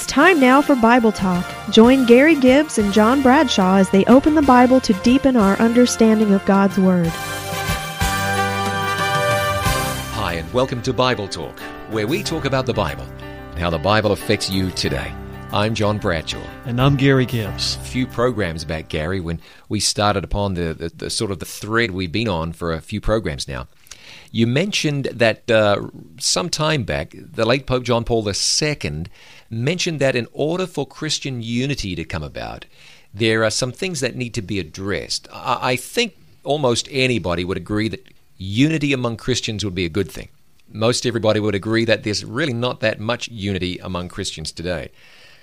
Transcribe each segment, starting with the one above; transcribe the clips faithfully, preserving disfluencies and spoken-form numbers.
time now for Bible Talk. Join Gary Gibbs and John Bradshaw as they open the Bible to deepen our understanding of God's Word. Hi, and welcome to Bible Talk, where we talk about the Bible and how the Bible affects you today. I'm John Bradshaw. And I'm Gary Gibbs. A few programs back, Gary, when we started upon the, the, the sort of the thread we've been on for a few programs now, you mentioned that uh, some time back, the late Pope John Paul the Second mentioned that in order for Christian unity to come about, there are some things that need to be addressed. I, I think almost anybody would agree that unity among Christians would be a good thing. Most everybody would agree that there's really not that much unity among Christians today.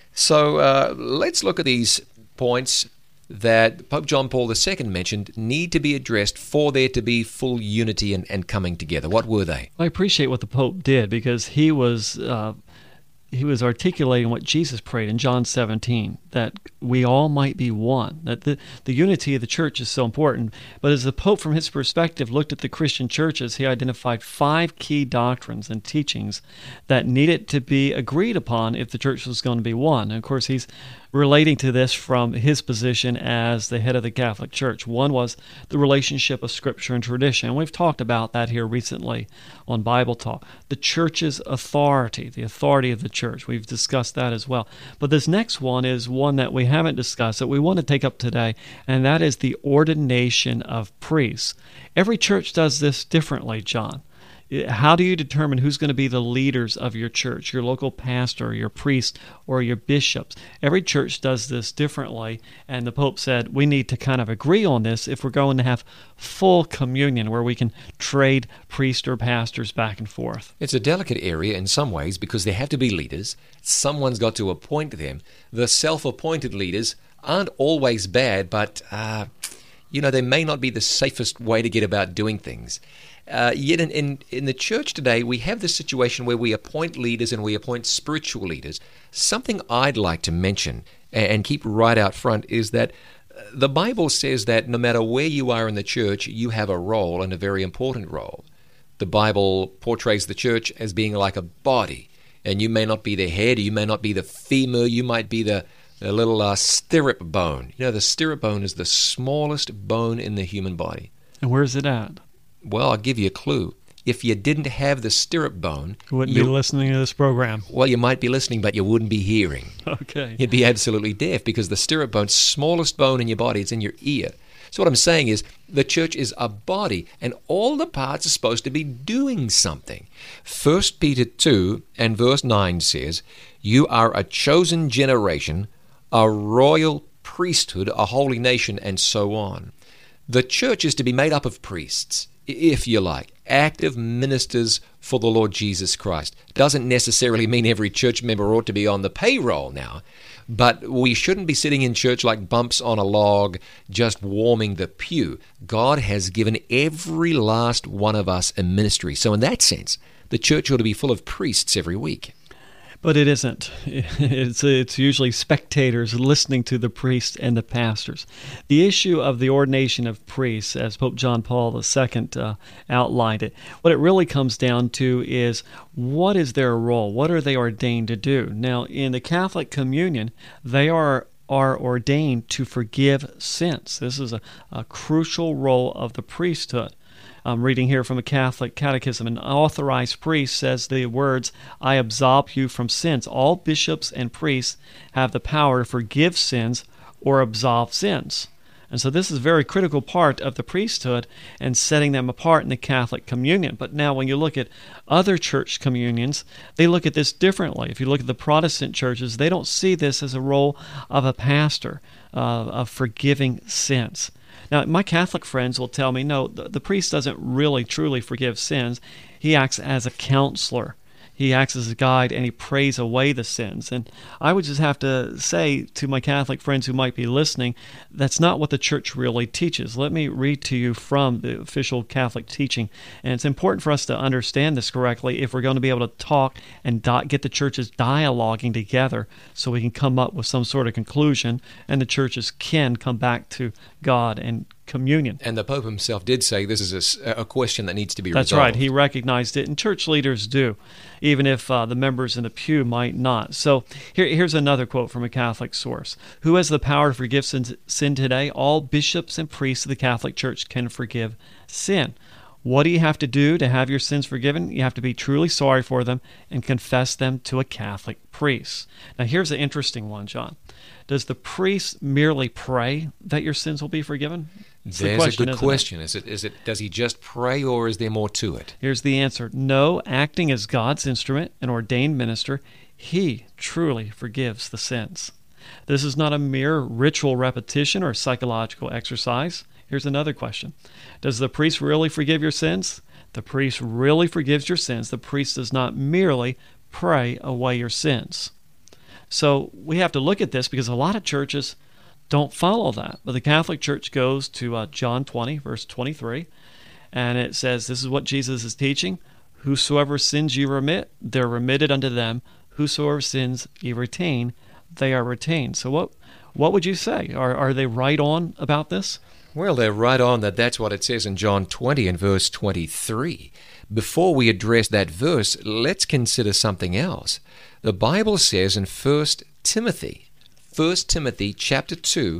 So uh, let's look at these points that Pope John Paul the Second mentioned need to be addressed for there to be full unity and, and coming together. What were they? I appreciate what the Pope did because he was uh, he was articulating what Jesus prayed in John seventeen, that we all might be one, that the, the unity of the church is so important. But as the Pope, from his perspective, looked at the Christian churches, he identified five key doctrines and teachings that needed to be agreed upon if the church was going to be one. And of course, he's relating to this from his position as the head of the Catholic Church. One was the relationship of Scripture and tradition. We've talked about that here recently on Bible Talk. The church's authority, the authority of the church. We've discussed that as well. But this next one is one that we haven't discussed that we want to take up today, and that is the ordination of priests. Every church does this differently, John. How do you determine who's going to be the leaders of your church, your local pastor, your priest, or your bishops? Every church does this differently, and the Pope said we need to kind of agree on this if we're going to have full communion where we can trade priests or pastors back and forth. It's a delicate area in some ways because there have to be leaders. Someone's got to appoint them. The self-appointed leaders aren't always bad, but, uh, you know, they may not be the safest way to get about doing things. Uh, yet in, in, in the church today, we have this situation where we appoint leaders and we appoint spiritual leaders. Something I'd like to mention and, and keep right out front is that the Bible says that no matter where you are in the church, you have a role, and a very important role. The Bible portrays the church as being like a body, and you may not be the head, you may not be the femur, you might be the, the little uh, stirrup bone. You know, the stirrup bone is the smallest bone in the human body. And where's it at? Well, I'll give you a clue. If you didn't have the stirrup bone... You wouldn't you, be listening to this program. Well, you might be listening, but you wouldn't be hearing. Okay. You'd be absolutely deaf because the stirrup bone, smallest bone in your body, it's in your ear. So what I'm saying is the church is a body, and all the parts are supposed to be doing something. First Peter two and verse nine says, "You are a chosen generation, a royal priesthood, a holy nation," and so on. The church is to be made up of priests, if you like, active ministers for the Lord Jesus Christ. Doesn't necessarily mean every church member ought to be on the payroll now, but we shouldn't be sitting in church like bumps on a log, just warming the pew. God has given every last one of us a ministry. So in that sense, the church ought to be full of priests every week. But it isn't. It's it's usually spectators listening to the priests and the pastors. The issue of the ordination of priests, as Pope John Paul the Second uh, outlined it, what it really comes down to is what is their role? What are they ordained to do? Now, in the Catholic communion, they are are ordained to forgive sins. This is a, a crucial role of the priesthood. I'm reading here from a Catholic catechism. An authorized priest says the words, "I absolve you from sins." All bishops and priests have the power to forgive sins or absolve sins. And so this is a very critical part of the priesthood and setting them apart in the Catholic communion. But now when you look at other church communions, they look at this differently. If you look at the Protestant churches, they don't see this as a role of a pastor, uh, of forgiving sins. Now, my Catholic friends will tell me, no, the, the priest doesn't really truly forgive sins. He acts as a counselor. He acts as a guide, and he prays away the sins. And I would just have to say to my Catholic friends who might be listening, that's not what the church really teaches. Let me read to you from the official Catholic teaching. And it's important for us to understand this correctly if we're going to be able to talk and di- get the churches dialoguing together so we can come up with some sort of conclusion and the churches can come back to God and communion. And the Pope himself did say this is a, a question that needs to be That's resolved. right. He recognized it, and church leaders do, even if uh, the members in the pew might not. So here, here's another quote from a Catholic source. Who has the power to forgive sin, sin today? All bishops and priests of the Catholic Church can forgive sin. What do you have to do to have your sins forgiven? You have to be truly sorry for them and confess them to a Catholic priest. Now, here's an interesting one, John. Does the priest merely pray that your sins will be forgiven? It's There's the question, a good isn't question. It? Is it? Is it? Does he just pray, or is there more to it? Here's the answer. No, acting as God's instrument, an ordained minister, he truly forgives the sins. This is not a mere ritual repetition or psychological exercise. Here's another question. Does the priest really forgive your sins? The priest really forgives your sins. The priest does not merely pray away your sins. So we have to look at this because a lot of churches don't follow that. But the Catholic Church goes to uh, John twenty, verse twenty-three, and it says, this is what Jesus is teaching. Whosoever sins you remit, they're remitted unto them. Whosoever sins you retain, they are retained. So what what would you say? Are, are they right on about this? Well, they're right on that that's what it says in John twenty and verse twenty-three. Before we address that verse, let's consider something else. The Bible says in First Timothy, First Timothy chapter two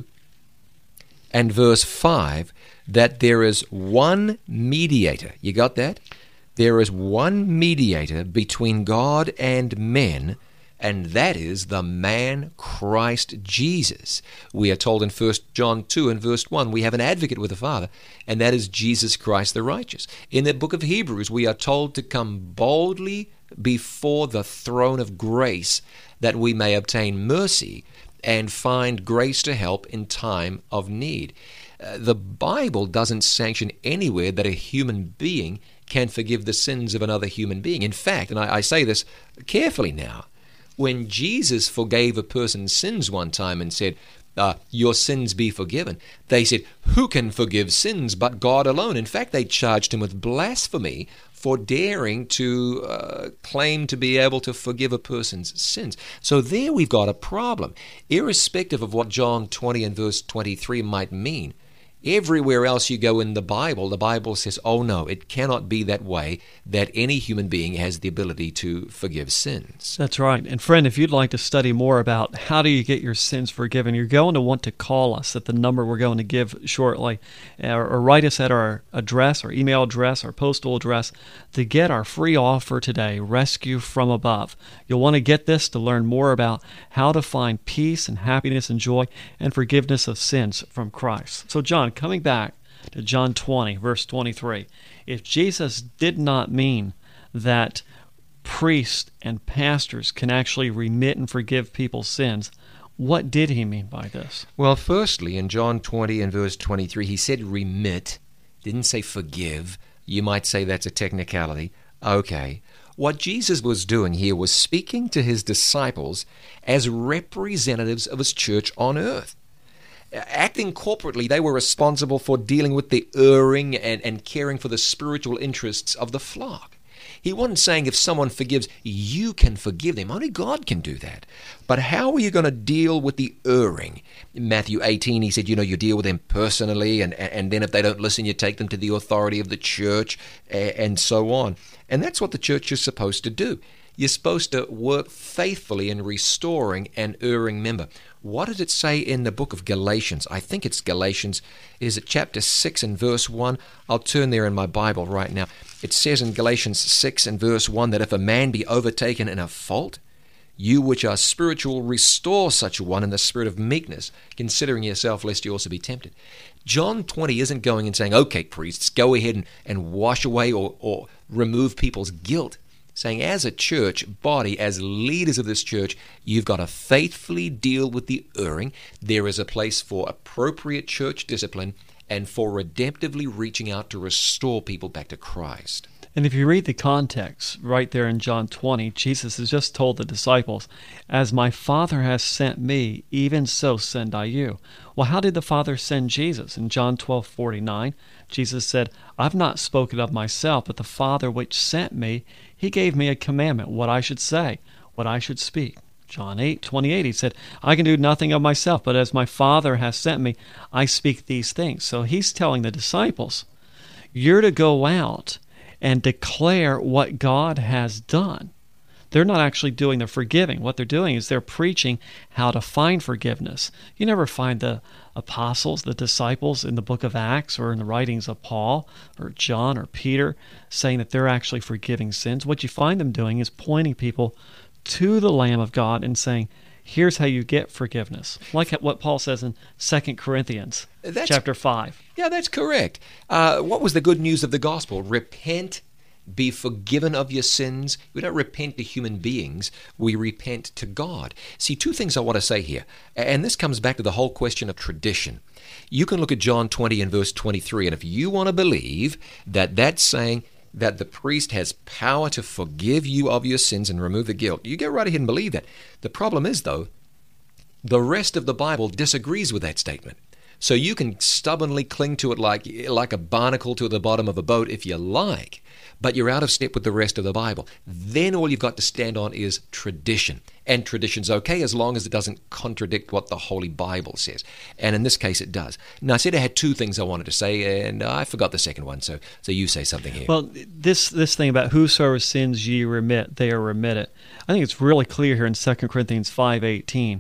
and verse five, that there is one mediator. You got that? There is one mediator between God and men, and that is the man Christ Jesus. We are told in First John two and verse one, we have an advocate with the Father, and that is Jesus Christ the righteous. In the book of Hebrews, we are told to come boldly before the throne of grace that we may obtain mercy and find grace to help in time of need. Uh, the Bible doesn't sanction anywhere that a human being can forgive the sins of another human being. In fact, and I, I say this carefully now, when Jesus forgave a person's sins one time and said, uh, your sins be forgiven, they said, who can forgive sins but God alone? In fact, they charged him with blasphemy for daring to uh, claim to be able to forgive a person's sins. So there we've got a problem. Irrespective of what John twenty and verse twenty-three might mean, everywhere else you go in the Bible, the Bible says, oh no, it cannot be that way, that any human being has the ability to forgive sins. That's right. And friend, if you'd like to study more about how do you get your sins forgiven, you're going to want to call us at the number we're going to give shortly, or, or write us at our address, our email address, our postal address, to get our free offer today, Rescue from Above. You'll want to get this to learn more about how to find peace and happiness and joy and forgiveness of sins from Christ. So John, coming back to John twenty, verse twenty-three, if Jesus did not mean that priests and pastors can actually remit and forgive people's sins, what did he mean by this? Well, firstly, in John twenty and verse twenty-three, he said remit, didn't say forgive. You might say that's a technicality. Okay. What Jesus was doing here was speaking to his disciples as representatives of his church on earth. Acting corporately, they were responsible for dealing with the erring and, and caring for the spiritual interests of the flock. He wasn't saying if someone forgives, you can forgive them. Only God can do that. But how are you going to deal with the erring? In Matthew eighteen, he said, you know, you deal with them personally, and, and then if they don't listen, you take them to the authority of the church, and so on. And that's what the church is supposed to do. You're supposed to work faithfully in restoring an erring member. What did it say in the book of Galatians? I think it's Galatians. Is it chapter six and verse one? I'll turn there in my Bible right now. It says in Galatians six and verse one that if a man be overtaken in a fault, you which are spiritual restore such a one in the spirit of meekness, considering yourself lest you also be tempted. John twenty isn't going and saying, okay, priests, go ahead and, and wash away or, or remove people's guilt. Saying as a church body, as leaders of this church, you've got to faithfully deal with the erring. There is a place for appropriate church discipline and for redemptively reaching out to restore people back to Christ. And if you read the context right there in John twenty, Jesus has just told the disciples, as my Father has sent me, even so send I you. Well, how did the Father send Jesus? In John twelve forty-nine, Jesus said, I've not spoken of myself, but the Father which sent me, he gave me a commandment, what I should say, what I should speak. John eight twenty-eight, he said, I can do nothing of myself, but as my Father has sent me, I speak these things. So he's telling the disciples, you're to go out and declare what God has done. They're not actually doing the forgiving. What they're doing is they're preaching how to find forgiveness. You never find the apostles, the disciples in the book of Acts or in the writings of Paul or John or Peter saying that they're actually forgiving sins. What you find them doing is pointing people to the Lamb of God and saying, here's how you get forgiveness. Like what Paul says in Second Corinthians that's, chapter five. Yeah, that's correct. Uh, what was the good news of the gospel? Repent, be forgiven of your sins. We don't repent to human beings. We repent to God. See, two things I want to say here. And this comes back to the whole question of tradition. You can look at John twenty and verse twenty-three, and if you want to believe that that's saying that the priest has power to forgive you of your sins and remove the guilt, you go right ahead and believe that. The problem is, though, the rest of the Bible disagrees with that statement. So you can stubbornly cling to it like, like a barnacle to the bottom of a boat if you like, but you're out of step with the rest of the Bible. Then all you've got to stand on is tradition. And tradition's okay as long as it doesn't contradict what the Holy Bible says. And in this case, it does. Now, I said I had two things I wanted to say, and I forgot the second one, so so you say something here. Well, this this thing about whosoever sins ye remit, they are remitted. I think it's really clear here in Second Corinthians five eighteen.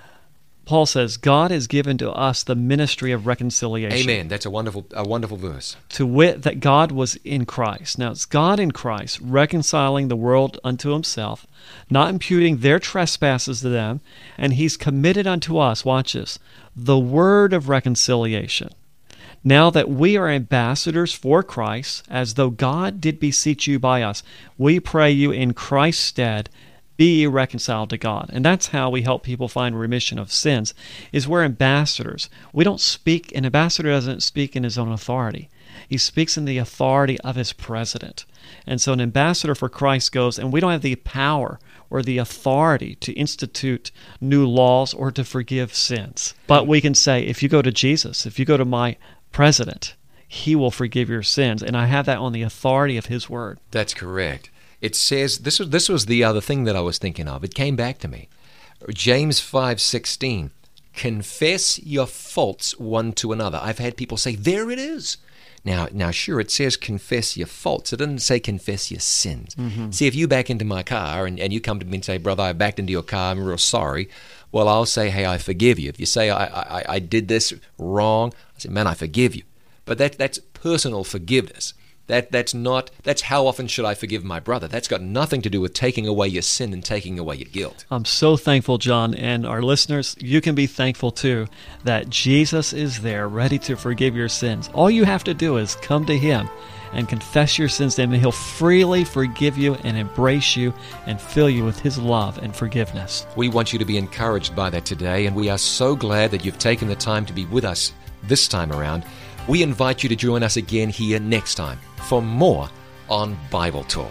Paul says, God has given to us the ministry of reconciliation. Amen. That's a wonderful, a wonderful verse. To wit, that God was in Christ. Now, it's God in Christ, reconciling the world unto himself, not imputing their trespasses to them, and he's committed unto us, watch this, the word of reconciliation. Now that we are ambassadors for Christ, as though God did beseech you by us, we pray you in Christ's stead, be ye reconciled to God. And that's how we help people find remission of sins, is we're ambassadors. We don't speak, an ambassador doesn't speak in his own authority. He speaks in the authority of his president. And so an ambassador for Christ goes, and we don't have the power or the authority to institute new laws or to forgive sins. But we can say, if you go to Jesus, if you go to my president, he will forgive your sins. And I have that on the authority of his word. That's correct. It says, this was, this was the other thing that I was thinking of. It came back to me. James five sixteen, confess your faults one to another. I've had people say, there it is. Now, now, sure, it says confess your faults. It doesn't say confess your sins. Mm-hmm. See, if you back into my car and, and you come to me and say, brother, I backed into your car, I'm real sorry. Well, I'll say, hey, I forgive you. If you say, I, I, I did this wrong, I say, man, I forgive you. But that that's personal forgiveness. That that's not, that's how often should I forgive my brother. That's got nothing to do with taking away your sin and taking away your guilt. I'm so thankful, John, and our listeners, you can be thankful too, that Jesus is there ready to forgive your sins. All you have to do is come to him and confess your sins to him, and he'll freely forgive you and embrace you and fill you with his love and forgiveness. We want you to be encouraged by that today, and we are so glad that you've taken the time to be with us this time around. We invite you to join us again here next time for more on Bible Talk.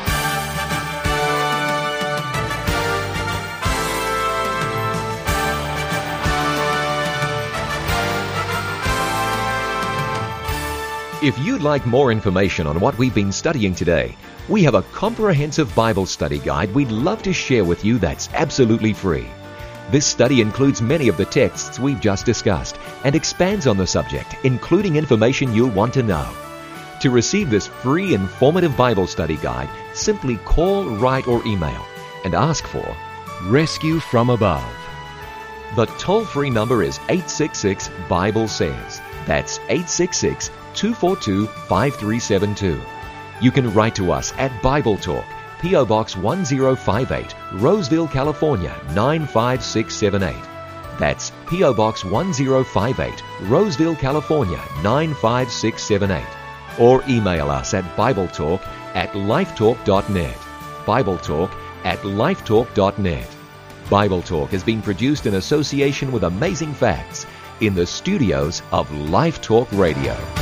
If you'd like more information on what we've been studying today, we have a comprehensive Bible study guide we'd love to share with you that's absolutely free. This study includes many of the texts we've just discussed and expands on the subject, including information you'll want to know. To receive this free, informative Bible study guide, simply call, write, or email and ask for Rescue from Above. The toll-free number is eight six six, Bible says. That's eight six six, two four two, five three seven two. You can write to us at Bible Talk, P O Box one zero five eight, Roseville, California, nine five six seven eight. That's P O Box one zero five eight, Roseville, California, nine five six seven eight. Or email us at BibleTalk at lifetalk dot net. BibleTalk at lifetalk dot net. Bible Talk has been produced in association with Amazing Facts in the studios of Life Talk Radio.